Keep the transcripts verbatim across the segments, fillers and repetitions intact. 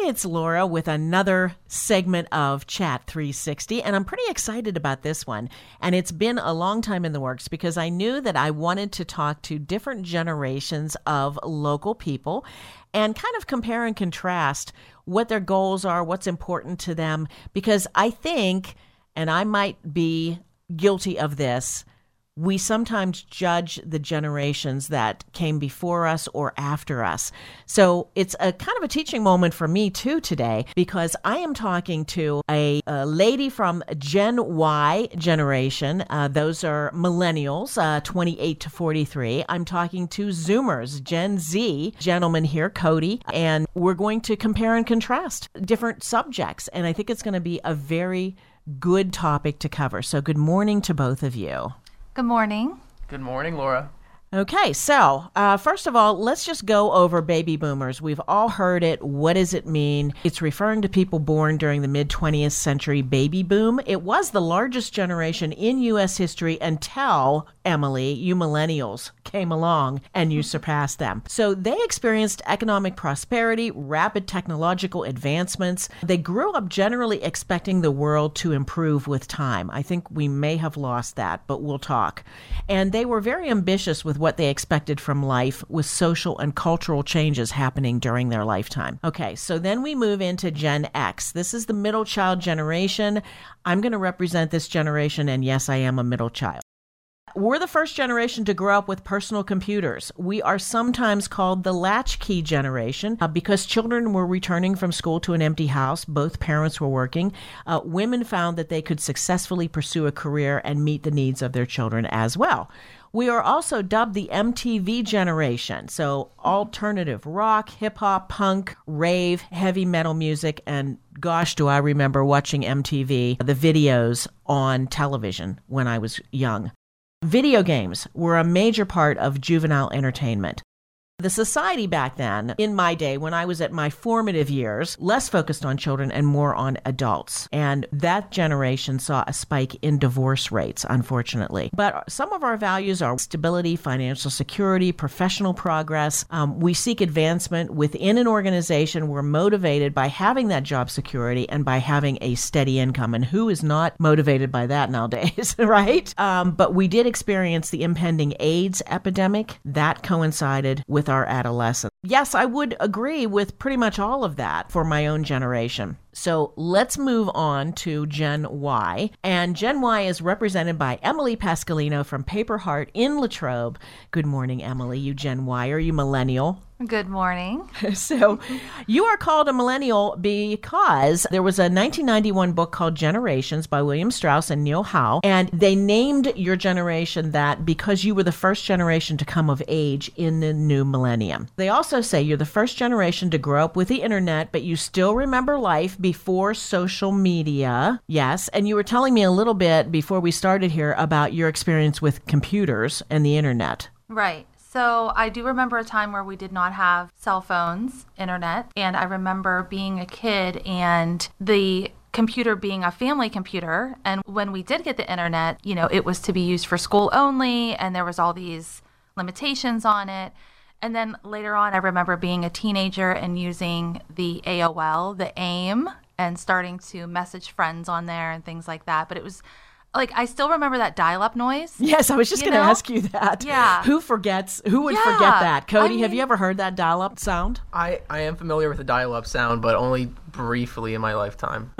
It's Laura with another segment of Chat three sixty, and I'm pretty excited about this one. And it's been a long time in the works because I knew that I wanted to talk to different generations of local people and kind of compare and contrast what their goals are, what's important to them, because I think, and I might be guilty of this, we sometimes judge the generations that came before us or after us. So it's a kind of a teaching moment for me too today, because I am talking to a, a lady from Gen Y generation. Uh, those are millennials, uh, twenty-eight to forty-three. I'm talking to Zoomers, Gen Z gentleman here, Cody, and we're going to compare and contrast different subjects. And I think it's going to be a very good topic to cover. So good morning to both of you. Good morning. Good morning, Laura. Okay, so uh, first of all, let's just go over baby boomers. We've all heard it. What does it mean? It's referring to people born during the mid-twentieth century baby boom. It was the largest generation in U S history until, Emily, you millennials came along and you surpassed them. So they experienced economic prosperity, rapid technological advancements. They grew up generally expecting the world to improve with time. I think we may have lost that, but we'll talk. And they were very ambitious with what they expected from life, with social and cultural changes happening during their lifetime. Okay, so then we move into Gen X. This is the middle child generation. I'm going to represent this generation, and yes, I am a middle child. We're the first generation to grow up with personal computers. We are sometimes called the latchkey generation uh, because children were returning from school to an empty house. Both parents were working. Uh, women found that they could successfully pursue a career and meet the needs of their children as well. We are also dubbed the M T V generation. So alternative rock, hip hop, punk, rave, heavy metal music, and gosh, do I remember watching M T V, the videos on television when I was young. Video games were a major part of juvenile entertainment. The society back then, in my day, when I was at my formative years, less focused on children and more on adults. And that generation saw a spike in divorce rates, unfortunately. But some of our values are stability, financial security, professional progress. Um, we seek advancement within an organization. We're motivated by having that job security and by having a steady income. And who is not motivated by that nowadays, right? Um, but we did experience the impending AIDS epidemic. That coincided with our adolescence. Yes, I would agree with pretty much all of that for my own generation. So let's move on to Gen Y. And Gen Y is represented by Emily Pascalino from Paper Heart in Latrobe. Good morning, Emily. You Gen Y. Are you millennial? Good morning. So you are called a millennial because there was a nineteen ninety-one book called Generations by William Strauss and Neil Howe, and they named your generation that because you were the first generation to come of age in the new millennium. They also say you're the first generation to grow up with the internet, but you still remember life before social media. Yes, and you were telling me a little bit before we started here about your experience with computers and the internet. Right. So I do remember a time where we did not have cell phones, internet, and I remember being a kid and the computer being a family computer. And when we did get the internet, you know, it was to be used for school only, and there was all these limitations on it. And then later on, I remember being a teenager and using the A O L, the AIM, and starting to message friends on there and things like that. But it was like, I still remember that dial-up noise. Yes, I was just going to ask you that. Yeah. Who forgets? Who would yeah. forget that? Cody, I mean, have you ever heard that dial-up sound? I, I am familiar with the dial-up sound, but only briefly in my lifetime.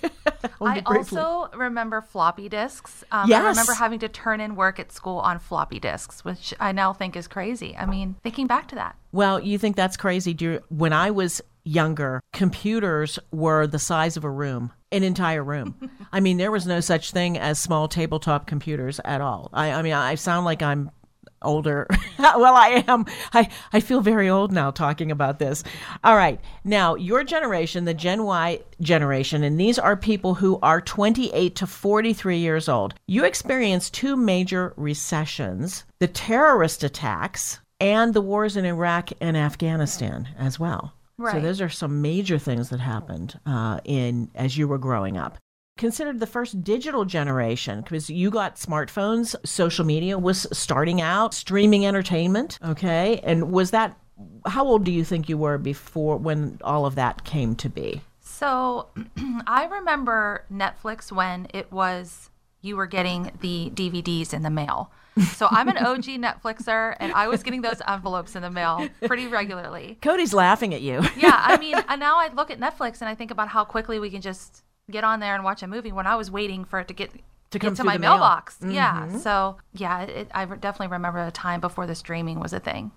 I briefly. also remember floppy disks. Um, yes. I remember having to turn in work at school on floppy disks, which I now think is crazy. I mean, thinking back to that. Well, you think that's crazy. Do you, when I was younger, computers were the size of a room, an entire room. I mean, there was no such thing as small tabletop computers at all. I, I mean, I sound like I'm older. Well, I am. I, I feel very old now talking about this. All right. Now, your generation, the Gen Y generation, and these are people who are twenty-eight to forty-three years old. You experienced two major recessions, the terrorist attacks, and the wars in Iraq and Afghanistan as well. Right. So those are some major things that happened uh, in as you were growing up. Considered the first digital generation because you got smartphones, social media was starting out, streaming entertainment, okay? And was that how old do you think you were before when all of that came to be? So I remember Netflix when it was you were getting the D V Ds in the mail. So I'm an O G Netflixer, and I was getting those envelopes in the mail pretty regularly. Cody's laughing at you. Yeah, I mean, and now I look at Netflix and I think about how quickly we can just get on there and watch a movie when I was waiting for it to get to come get to through my the mail. mailbox. Mm-hmm. Yeah, so yeah, it, I definitely remember a time before the streaming was a thing.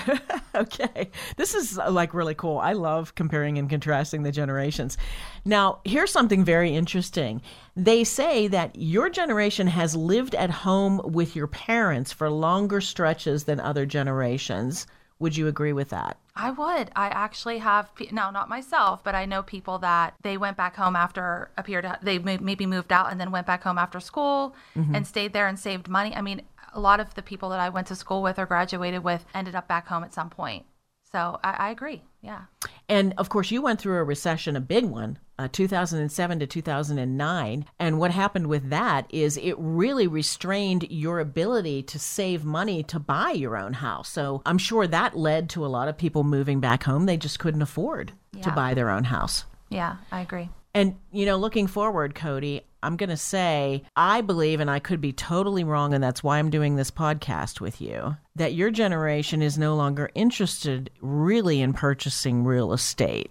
Okay. This is uh, like really cool. I love comparing and contrasting the generations. Now, here's something very interesting. They say that your generation has lived at home with your parents for longer stretches than other generations. Would you agree with that? I would. I actually have, pe- no, not myself, but I know people that they went back home after a period, of, they may, maybe moved out and then went back home after school mm-hmm. and stayed there and saved money. I mean, a lot of the people that I went to school with or graduated with ended up back home at some point. So I, I agree. Yeah. And of course, you went through a recession, a big one, uh, two thousand seven to two thousand nine. And what happened with that is it really restrained your ability to save money to buy your own house. So I'm sure that led to a lot of people moving back home. They just couldn't afford Yeah. to buy their own house. Yeah, I agree. And, you know, looking forward, Cody, I'm going to say, I believe, and I could be totally wrong, and that's why I'm doing this podcast with you, that your generation is no longer interested really in purchasing real estate.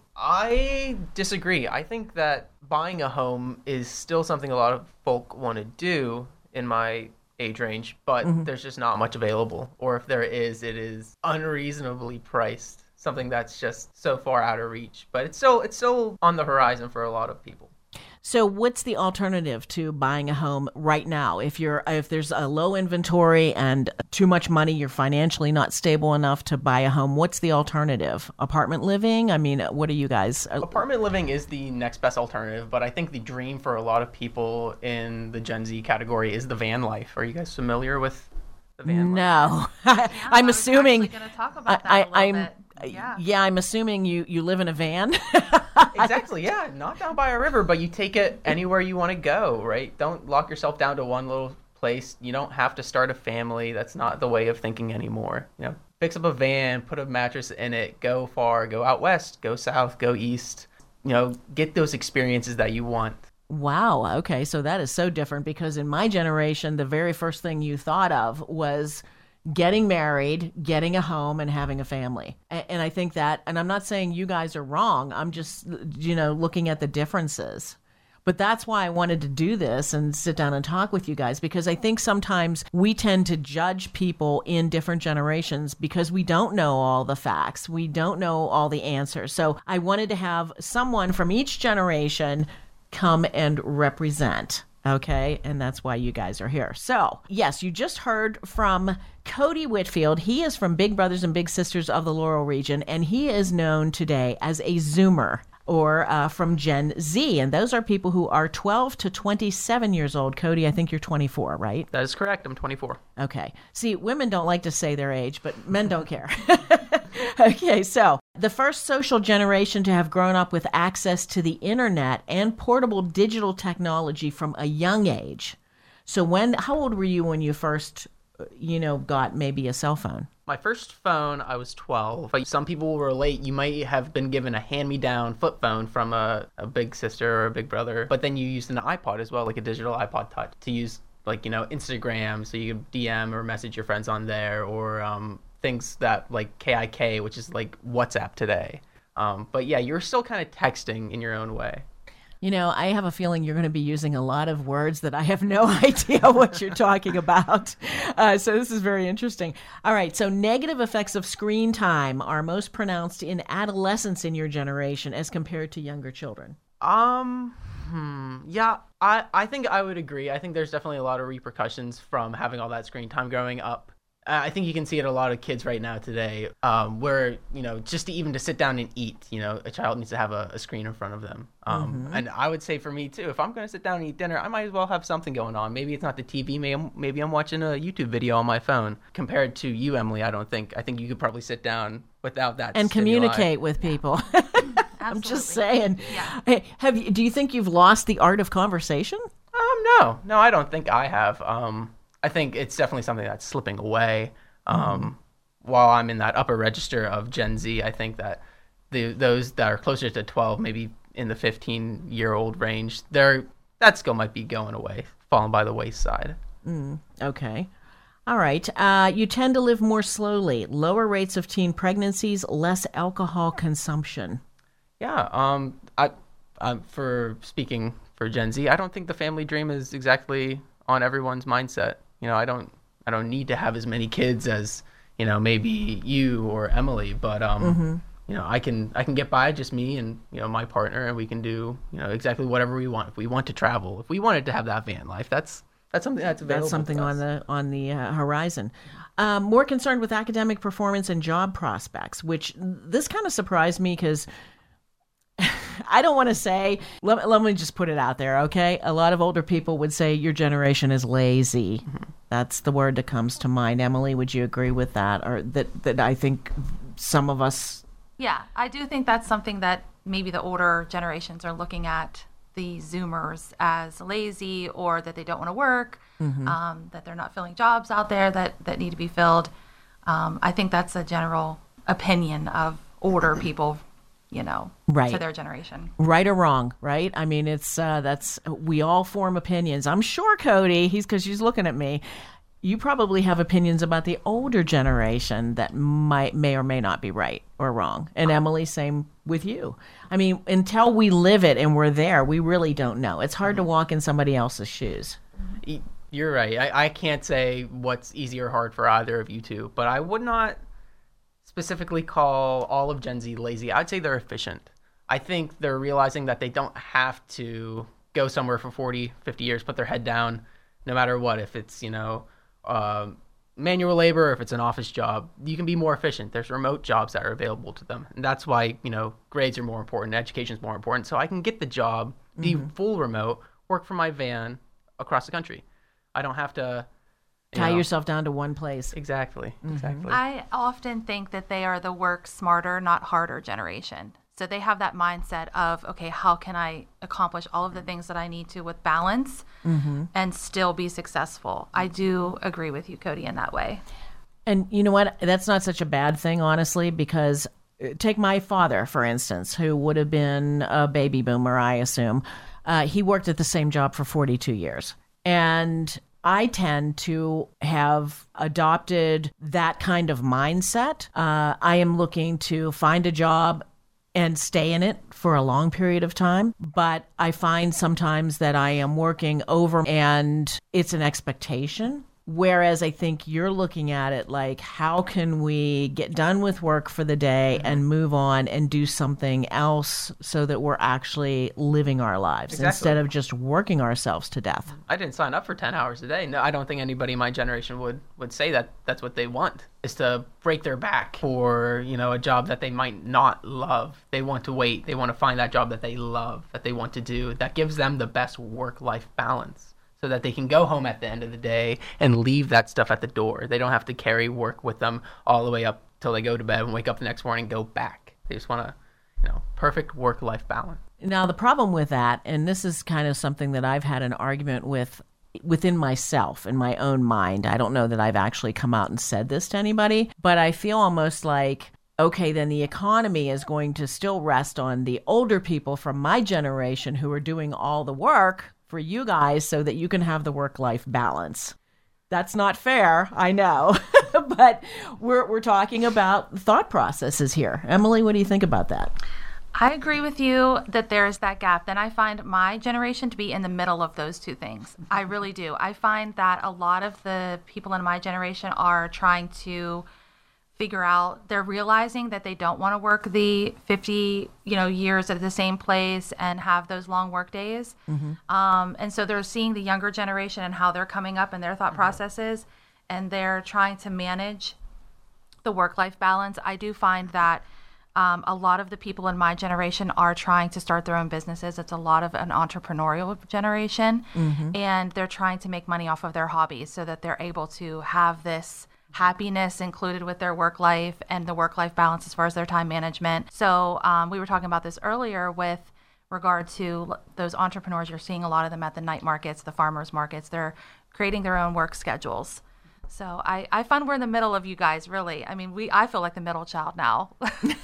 I disagree. I think that buying a home is still something a lot of folk want to do in my age range, but mm-hmm. there's just not much available. Or if there is, it is unreasonably priced. Something that's just so far out of reach, but it's still it's still on the horizon for a lot of people. So what's the alternative to buying a home right now? If you're if there's a low inventory and too much money, you're financially not stable enough to buy a home, what's the alternative? Apartment living? I mean, what are you guys? Apartment living is the next best alternative, but I think the dream for a lot of people in the Gen Z category is the van life. Are you guys familiar with the van no. life? No. I'm assuming going to talk about that I, a little I'm bit. Yeah. yeah, I'm assuming you, you live in a van. Exactly, yeah. Not down by a river, but you take it anywhere you want to go, right? Don't lock yourself down to one little place. You don't have to start a family. That's not the way of thinking anymore. You know, fix up a van, put a mattress in it, go far, go out west, go south, go east. You know, get those experiences that you want. Wow. Okay, so that is so different because in my generation, the very first thing you thought of was getting married, getting a home, and having a family. And, and I think that, and I'm not saying you guys are wrong. I'm just, you know, looking at the differences. But that's why I wanted to do this and sit down and talk with you guys, because I think sometimes we tend to judge people in different generations because we don't know all the facts. We don't know all the answers. So I wanted to have someone from each generation come and represent. Okay, and that's why you guys are here. So, yes, you just heard from Cody Whitfield. He is from Big Brothers and Big Sisters of the Laurel region, and he is known today as a Zoomer, or uh, from Gen Z. And those are people who are twelve to twenty-seven years old. Cody, I think you're twenty-four, right? That is correct. I'm twenty-four. Okay. See, women don't like to say their age, but men don't care. Okay, so the first social generation to have grown up with access to the internet and portable digital technology from a young age. So when, how old were you when you first, you know, got maybe a cell phone? My first phone, I was twelve. But some people will relate. You might have been given a hand-me-down flip phone from a, a big sister or a big brother. But then you used an iPod as well, like a digital iPod Touch, to use, like, you know, Instagram, so you could D M or message your friends on there, or um, things that, like K I K, which is like WhatsApp today. Um, but yeah, you're still kind of texting in your own way. You know, I have a feeling you're going to be using a lot of words that I have no idea what you're talking about. Uh, so this is very interesting. All right. So negative effects of screen time are most pronounced in adolescence in your generation as compared to younger children. Um, hmm, yeah, I, I think I would agree. I think there's definitely a lot of repercussions from having all that screen time growing up. I think you can see it in a lot of kids right now today, um, where, you know, just to even to sit down and eat, you know, a child needs to have a, a screen in front of them. Um, mm-hmm. And I would say for me, too, if I'm going to sit down and eat dinner, I might as well have something going on. Maybe it's not the T V. Maybe I'm, maybe I'm watching a YouTube video on my phone. Compared to you, Emily, I don't think. I think you could probably sit down without that and stimuli. Communicate with people. I'm just saying. Yeah. Hey, have you, do you think you've lost the art of conversation? Um, no. No, I don't think I have. Um, I think it's definitely something that's slipping away. Um, while I'm in that upper register of Gen Z, I think that the those that are closer to twelve, maybe in the fifteen year old range, they're that skill might be going away, falling by the wayside. Mm, okay. All right. Uh, you tend to live more slowly, lower rates of teen pregnancies, less alcohol consumption. Yeah. Um. I. I for speaking for Gen Z, I don't think the family dream is exactly on everyone's mindset. You know, I don't. I don't need to have as many kids as you know maybe you or Emily, but um. Mm-hmm. You know, I can I can get by just me and you know my partner, and we can do you know exactly whatever we want. If we want to travel, if we wanted to have that van life, that's that's something that's available. That's something to us. on the on the uh, horizon. Um, more concerned with academic performance and job prospects, which this kind of surprised me because I don't want to say. Let, let me just put it out there, okay? A lot of older people would say your generation is lazy. Mm-hmm. That's the word that comes to mind. Emily, would you agree with that, or that that I think some of us. Yeah, I do think that's something that maybe the older generations are looking at the Zoomers as lazy, or that they don't want to work, mm-hmm. um, that they're not filling jobs out there that, that need to be filled. Um, I think that's a general opinion of older people, you know, right. to their generation. Right or wrong, right? I mean, it's uh, that's we all form opinions. I'm sure Cody, he's because she's looking at me. You probably have opinions about the older generation that might may or may not be right or wrong. And Emily, same with you. I mean, until we live it and we're there, we really don't know. It's hard to walk in somebody else's shoes. You're right. I, I can't say what's easy or hard for either of you two, but I would not specifically call all of Gen Z lazy. I'd say they're efficient. I think they're realizing that they don't have to go somewhere for forty, fifty years, put their head down, no matter what. If it's, you know, Uh, manual labor, if it's an office job, you can be more efficient. There's remote jobs that are available to them. And that's why, you know, grades are more important, education is more important. So I can get the job, be mm-hmm. full remote, work from my van across the country. I don't have to you tie know, yourself down to one place. Exactly. Mm-hmm. Exactly. I often think that they are the work smarter, not harder generation. So they have that mindset of, okay, how can I accomplish all of the things that I need to with balance mm-hmm. and still be successful? I do agree with you, Cody, in that way. And you know what? That's not such a bad thing, honestly, because take my father, for instance, who would have been a baby boomer, I assume. Uh, he worked at the same job for forty-two years. And I tend to have adopted that kind of mindset. Uh, I am looking to find a job and stay in it for a long period of time. But I find sometimes that I am working over and it's an expectation. Whereas I think you're looking at it like, how can we get done with work for the day mm-hmm. and move on and do something else so that we're actually living our lives exactly. instead of just working ourselves to death? I didn't sign up for ten hours a day. No, I don't think anybody in my generation would, would say that that's what they want, is to break their back for, you know, a job that they might not love. They want to wait. They want to find that job that they love, that they want to do, that gives them the best work-life balance, so that they can go home at the end of the day and leave that stuff at the door. They don't have to carry work with them all the way up till they go to bed and wake up the next morning and go back. They just want to, you know, perfect work-life balance. Now, the problem with that, and this is kind of something that I've had an argument with within myself, in my own mind. I don't know that I've actually come out and said this to anybody, but I feel almost like, okay, then the economy is going to still rest on the older people from my generation who are doing all the work for you guys so that you can have the work-life balance. That's not fair, I know, but we're we're talking about thought processes here. Emily, what do you think about that? I agree with you that there's that gap. Then I find my generation to be in the middle of those two things. I really do. I find that a lot of the people in my generation are trying to figure out, they're realizing that they don't want to work the fifty, you know, years at the same place and have those long work days. Mm-hmm. Um, and so they're seeing the younger generation and how they're coming up in their thought mm-hmm. processes, and they're trying to manage the work-life balance. I do find that um, a lot of the people in my generation are trying to start their own businesses. It's a lot of an entrepreneurial generation, mm-hmm. and they're trying to make money off of their hobbies so that they're able to have this happiness included with their work life and the work-life balance as far as their time management. So um, we were talking about this earlier with regard to those entrepreneurs. You're seeing a lot of them at the night markets, the farmers markets. They're creating their own work schedules So I, I find we're in the middle of you guys, really. I mean, we I feel like the middle child now.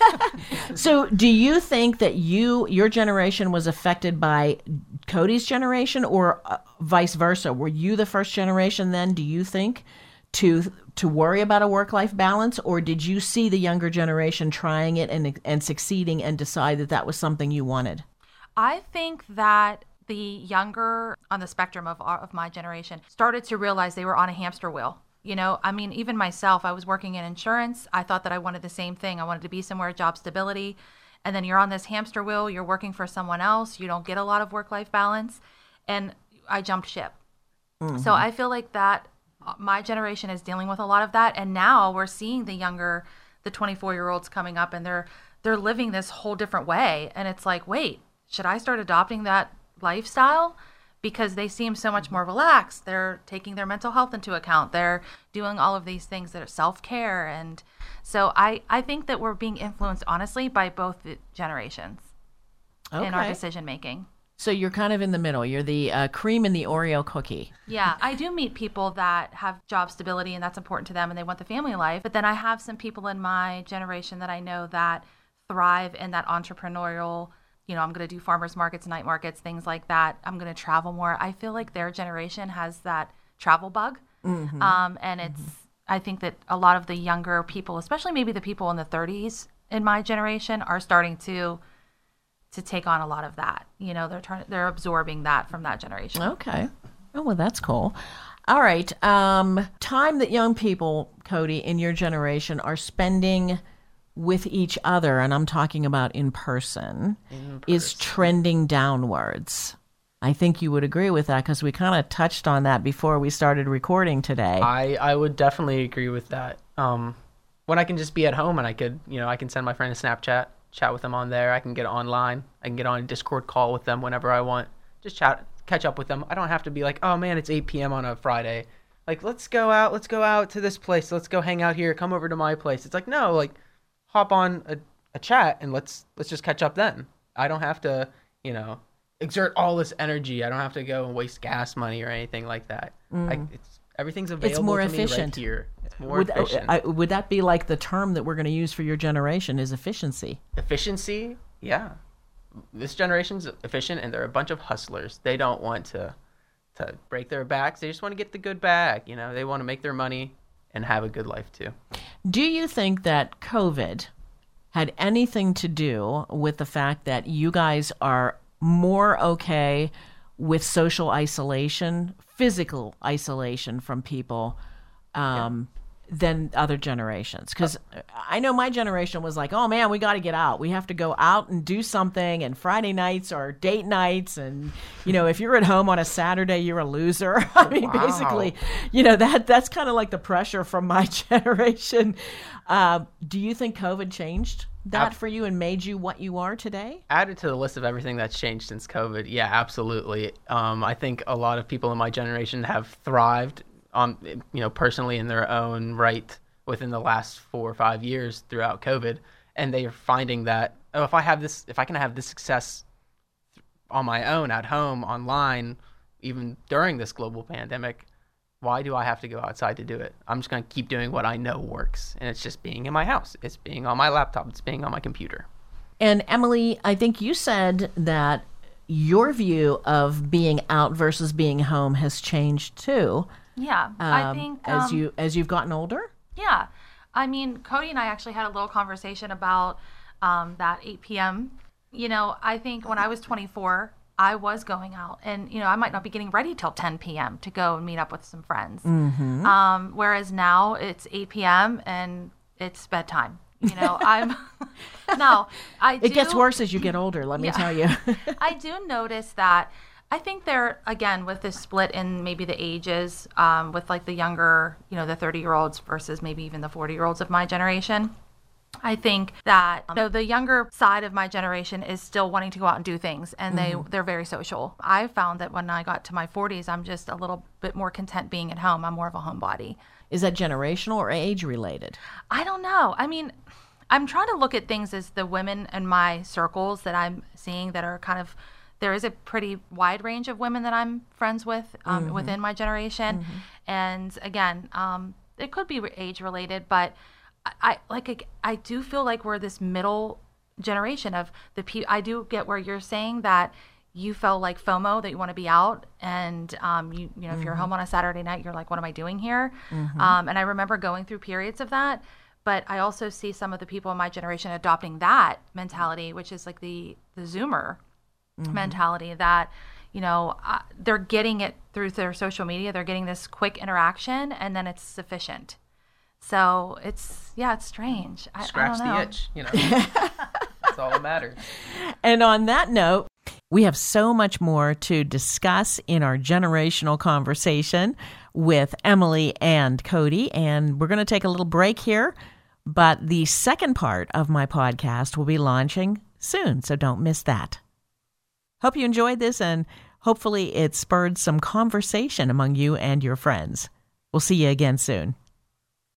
So do you think that you your generation was affected by Cody's generation, or uh, vice versa? Were you the first generation then, do you think, to to worry about a work-life balance, or did you see the younger generation trying it and and succeeding and decide that that was something you wanted? I think that the younger on the spectrum of our, of my generation started to realize they were on a hamster wheel. You know, I mean, even myself, I was working in insurance. I thought that I wanted the same thing. I wanted to be somewhere, job stability. And then you're on this hamster wheel. You're working for someone else. You don't get a lot of work-life balance. And I jumped ship. Mm-hmm. So I feel like that my generation is dealing with a lot of that. And now we're seeing the younger, the twenty-four-year-olds coming up, and they're they're living this whole different way. And it's like, wait, should I start adopting that lifestyle? Because they seem so much more relaxed. They're taking their mental health into account. They're doing all of these things that are self-care. And so I, I think that we're being influenced, honestly, by both generations okay. in our decision making. So you're kind of in the middle. You're the uh, cream in the Oreo cookie. Yeah, I do meet people that have job stability and that's important to them and they want the family life. But then I have some people in my generation that I know that thrive in that entrepreneurial, you know, I'm going to do farmers markets, night markets, things like that. I'm going to travel more. I feel like their generation has that travel bug. Mm-hmm. Um, and it's, mm-hmm. I think that a lot of the younger people, especially maybe the people in the thirties in my generation, are starting to to take on a lot of that. You know, they're trying, they're absorbing that from that generation. Okay. Oh, well, that's cool. All right. Um, time that young people, Cody, in your generation are spending with each other, and I'm talking about in person, in person. is trending downwards. I think you would agree with that because we kind of touched on that before we started recording today. I, I would definitely agree with that. Um, when I can just be at home and I could, you know, I can send my friend a Snapchat, chat with them on there. I can get online. I can get on a Discord call with them whenever I want. Just chat, catch up with them. I don't have to be like, oh man, it's eight p.m. on a Friday. Like, let's go out. Let's go out to this place. Let's go hang out here. Come over to my place. It's like, no, like, hop on a, a chat and let's let's just catch up then. I don't have to, you know, exert all this energy. I don't have to go and waste gas money or anything like that. Mm. I, it's everything's available it's more to efficient. me right here. It's more would, efficient. I, would that be like the term that we're going to use for your generation is efficiency? Efficiency? Yeah. This generation's efficient and they're a bunch of hustlers. They don't want to to break their backs. They just want to get the good bag. You know, they want to make their money and have a good life too. Do you think that COVID had anything to do with the fact that you guys are more okay with social isolation, physical isolation from people um, yeah. than other generations? Because uh, I know my generation was like, oh man, we got to get out. We have to go out and do something. And Friday nights are date nights. And, you know, if you're at home on a Saturday, you're a loser. I mean, wow. basically, you know, that that's kind of like the pressure from my generation. Uh, do you think COVID changed that Ab- for you and made you what you are today? Added to the list of everything that's changed since COVID. Yeah, absolutely. Um, I think a lot of people in my generation have thrived on, you know, personally in their own right within the last four or five years throughout COVID. And they are finding that, oh, if I have this, if I can have this success on my own at home, online, even during this global pandemic, why do I have to go outside to do it? I'm just going to keep doing what I know works. And it's just being in my house. It's being on my laptop. It's being on my computer. And Emily, I think you said that your view of being out versus being home has changed too. Yeah, um, I think um, as you as you've gotten older. Yeah, I mean, Cody and I actually had a little conversation about um, that eight p.m. You know, I think when I was twenty-four, I was going out, and you know, I might not be getting ready till ten p.m. to go and meet up with some friends. Mm-hmm. Um, whereas now it's eight p.m. and it's bedtime. You know, I'm no, I. Do, it gets worse as you get older. Let me yeah. tell you. I do notice that. I think there, again, with this split in maybe the ages, um, with like the younger, you know, the thirty-year-olds versus maybe even the forty-year-olds of my generation, I think that um, so the younger side of my generation is still wanting to go out and do things, and mm-hmm. they, they're very social. I found that when I got to my forties, I'm just a little bit more content being at home. I'm more of a homebody. Is that generational or age-related? I don't know. I mean, I'm trying to look at things as the women in my circles that I'm seeing that are kind of there is a pretty wide range of women that I'm friends with um, mm-hmm. within my generation. Mm-hmm. And again, um, it could be age related, but I, I like I, I do feel like we're this middle generation of the pe- I do get where you're saying that you felt like FOMO, that you want to be out, and um, you you know mm-hmm. if you're home on a Saturday night, you're like, what am I doing here? Mm-hmm. Um, and I remember going through periods of that, but I also see some of the people in my generation adopting that mentality, which is like the the Zoomer mm-hmm. mentality that, you know, uh, they're getting it through their social media, they're getting this quick interaction, and then it's sufficient. So it's yeah, it's strange. I, Scratch I don't know. the itch, you know. That's all that matters. And on that note, we have so much more to discuss in our generational conversation with Emily and Cody, and we're going to take a little break here, but the second part of my podcast will be launching soon, so don't miss that. Hope you enjoyed this, and hopefully it spurred some conversation among you and your friends. We'll see you again soon.